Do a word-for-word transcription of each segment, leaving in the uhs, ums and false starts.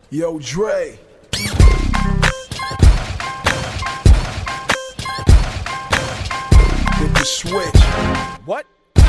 Yo, Dre. Hit the switch. What?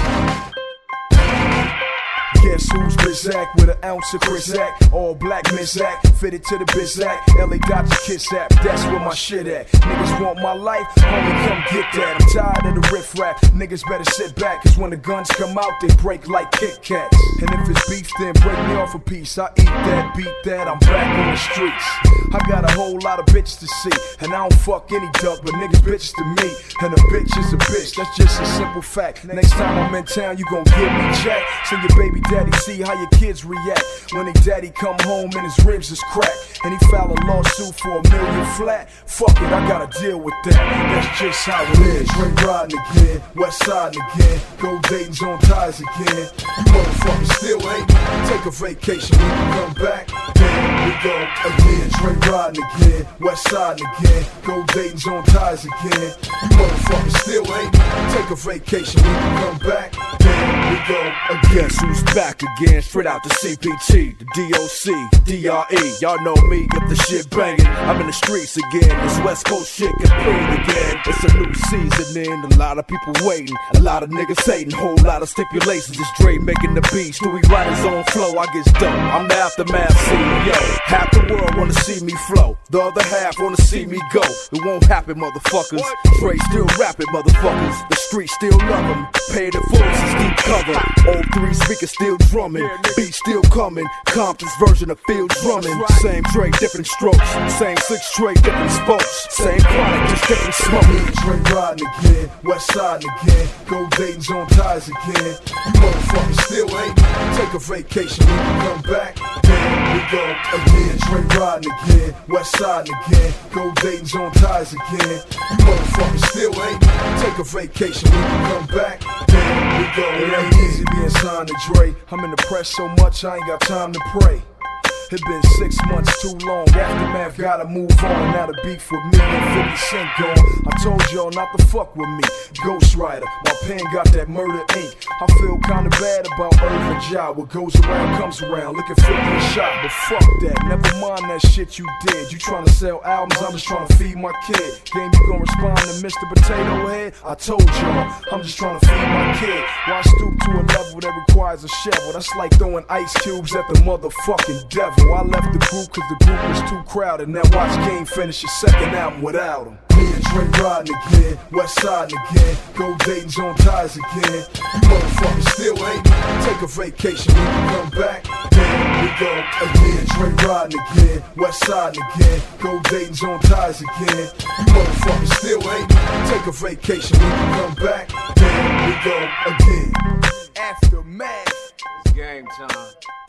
Guess who's Bizak with an ounce of Chrizak? All black Mizak, fitted to the Bizak. L A got your kiss app, that's where my shit at. Niggas want my life, homie, come get that. I'm tired of the riff rap, niggas better sit back. Cause when the guns come out, they break like Kit Kats. And if it's beef, then break me off a piece. I eat that, beat that, I'm back on the streets. I got a whole lot of bitches to see, and I don't fuck any duck, but niggas bitches to me. And a bitch is a bitch, that's just a simple fact. Next time I'm in town, you gon' give me jack. Send your baby daddy, see how your kids react when they daddy come home and his ribs is cracked. And he file a lawsuit for a million flat. Fuck it, I gotta deal with that. That's just how it is. Straight riding again, west side again, gold Dayton's on ties again. You motherfuckers still ain't. Take a vacation when you come back. Then we go again. Straight riding again, west side again, gold Dayton's on ties again. You motherfuckers still ain't. Take a vacation when you come back. Then we go again. Guess who's back again? Straight out the C P T, the D O C, D R E. Y'all know me if the shit banging. I'm in the streets again. This West Coast shit complete again. It's a new season in. A lot of people waiting. A lot of niggas hating. Whole lot of stipulations. It's Dre making the beats. Do he write his own flow? I get dope. I'm the aftermath C E O. Half the world wanna see me flow. The other half wanna see me go. It won't happen, motherfuckers. Dre still rapping, motherfuckers. The streets still love him. Pay the forces, deep cover. All three speakers still drumming. Beats still coming. Compton's version of field drumming. Same Dre, different strokes. Same six Dre, different spokes. Same chronic, just different smoke. Dre riding again, west side again, gold Dayton's on ties again. You motherfuckers still ain't. Take a vacation when you come back. Then we go again. Dre riding again, west side again, gold Dayton's on ties again. You motherfuckers still ain't. Take a vacation when you come back. Then we go. It ain't easy being signed to Dre. I'm in the press so much I ain't got time to pray. It been six months too long. Aftermath gotta move on. Now the beef with me and fifty Cent gone. I told y'all not to fuck with me. Ghost Rider, my pen got that murder ink. I feel kinda bad about Irvin Ja. What goes around comes around. Looking fifty a shot, but fuck that. Never mind that shit you did. You tryna sell albums, I'm just tryna feed my kid. Game, you gon' respond to Mister Potato Head? I told y'all, I'm just tryna feed my kid. Why stoop to a level that requires a shovel? That's like throwing ice cubes at the motherfucking devil. I left the group cause the group was too crowded. Now watch Game finish his second album without him. Me and Dre riding again, west side again, gold Dayton's on ties again. You motherfuckers still ain't. Take a vacation when you come back. Then we go again. Dre riding again, west side again, gold Dayton's on ties again. You motherfuckers still ain't. Take a vacation when you come back. Then we go again. Aftermath. It's game time.